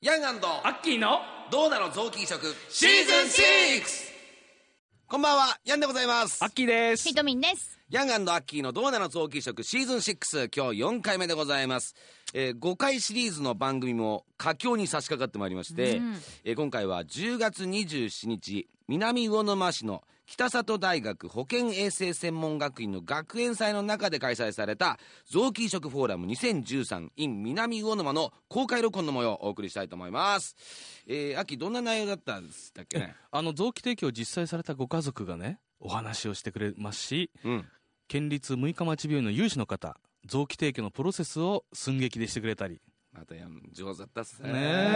ヤン& アッキーのどうなの臓器移植シーズン 6。 こんばんは、ヤンでございます。 アッキーです。 ひとみんです。 ヤン&アッキーのどうなの臓器移植シーズン6、今日4回目でございます。5回シリーズの番組も佳境に差し掛かってまいりまして、今回は10月27日南魚沼市の北里大学保健衛生専門学院の学園祭の中で開催された臓器移植フォーラム 2013 in 南魚沼の公開録音の模様をお送りしたいと思います。秋どんな内容だったんですっけね。 臓器提供を実際されたご家族がねお話をしてくれますし、 うん県立六日町病院の有志の方、臓器提供のプロセスを寸劇でしてくれたり、 また上手だったっすね。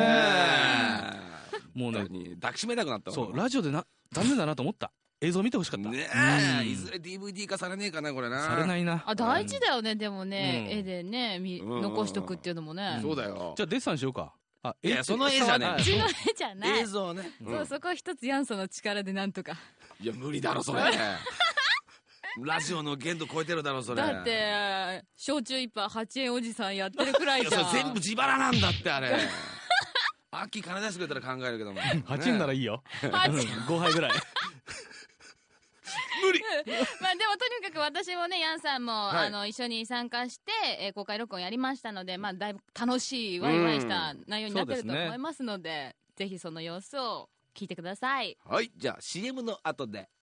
もうね抱きしめたくなったわ。 そうラジオで残念だなと思った。映像見てほしかったねえ、いずれ DVD 化されねえかなこれな。 されないな。 大事だよね、でもね、 うん絵でね残しとくっていうのもね。 そうだよ。 じゃあデッサンしようか。 いやその絵じゃねうちの絵じゃない。 映像ね。 そうそこは一つヤンソの力でなんとか。 いや無理だろそれ。ラジオの限度超えてるだろそれ。 だって焼酎一杯8円おじさんやってるくらいじゃん。 いやそれ全部自腹なんだってあれ。秋金出してくれたら考えるけども。 8円ならいいよ。 8 5杯ぐらい。 無理。 まあでもとにかく私もねヤンさんも、 はい一緒に参加して、公開録音やりましたので、まあだいぶ楽しいワイワイした内容になってると思いますので、ぜひその様子を聞いてください。 はい、じゃあ CM の後で。